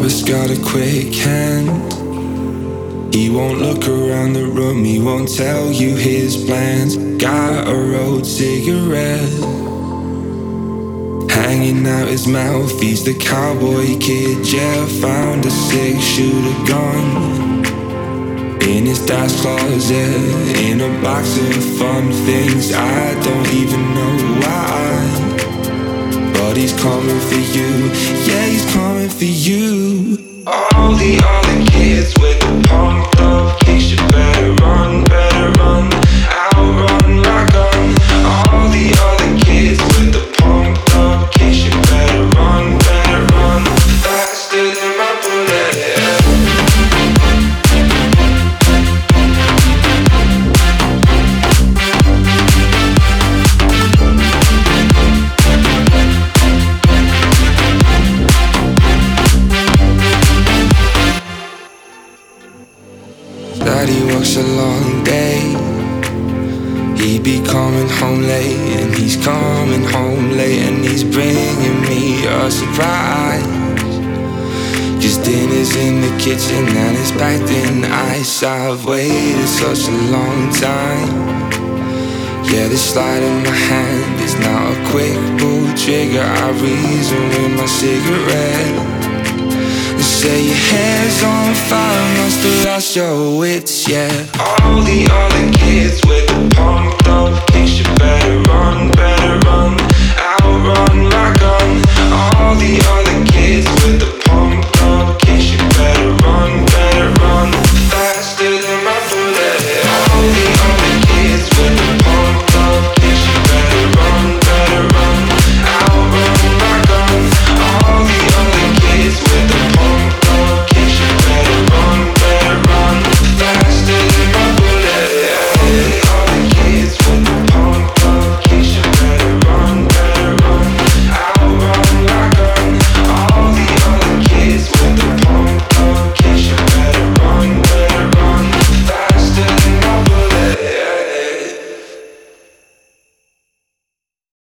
Barber's got a quick hand. He won't look around the room, he won't tell you his plans. Got a rolled cigarette hanging out his mouth, he's the cowboy kid. Yeah, found a six-shooter gun in his dad's closet, in a box of fun things. I don't even know why, but he's coming for you. Yeah, he's coming for you. All the other kids with the pumped up kicks, you better run, outrun my gun. All the other kids with the pumped up kicks, you better run, faster than my bullet. Daddy works a long day, he be coming home late, and he's coming home late, and he's bringing me a surprise. 'Cause dinner's in the kitchen and it's packed in ice. I've waited such a long time. Yeah, this slide in my hand is not a quick pull trigger. I reason with my cigarette. Say your hair's on fire, must have lost your wits, yeah. All the other kids with the pumped up kicks, you better